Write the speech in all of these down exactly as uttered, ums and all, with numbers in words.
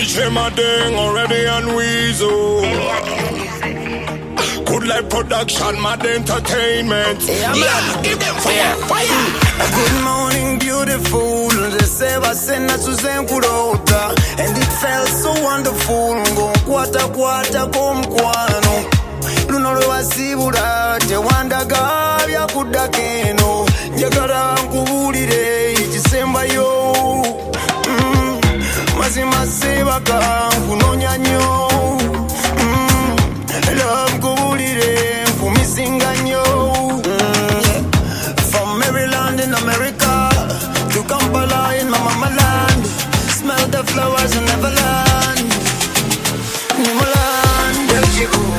Share my ding already and weasel. Good life production, mad entertainment. Yeah, man, yeah, give them fire, fire. Good morning, beautiful. They say I send us to Zenkurota, and it felt so wonderful. Go kwata kwata komkwano. Luno lwasibula tewanda gabya kudakeno. Njagala nkubulire ikisembayo. Mm, mazima sebaka nkunonya nnyo. Mm, love nkubulire nkumisinga nnyo. Mm, from Maryland in America to Kampala in my mama land. Smell the flowers in Neverland. Neverland, where you go?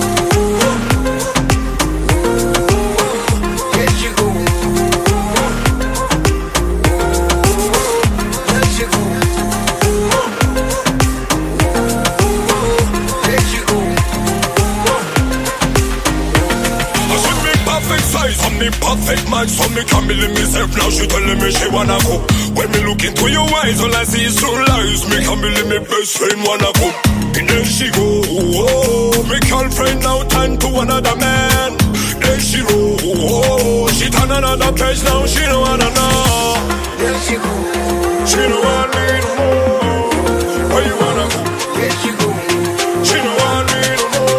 Perfect match, so me can't believe myself now. She telling me she wanna go. When me look into your eyes, all I see is true lies. Me can't believe me best friend wanna go. And then she go, oh, me girlfriend now turn to another man. Then she go, oh, she turn another page now. She don't wanna know. There she go. She don't want me no more. Where you wanna go? There she go. She don't want me no more.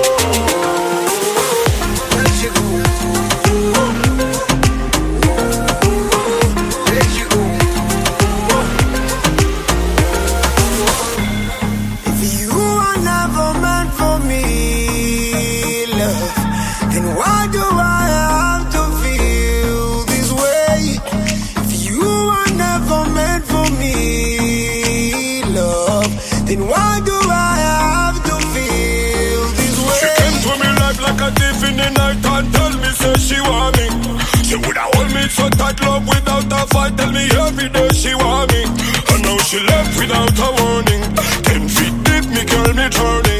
There she go. Then why do I have to feel this way? She came to me life like a thief in the night and tell me say she want me. She woulda hold me so tight, love without a fight. Tell me every day she want me, and now she left without a warning. Ten feet deep, me girl me turning.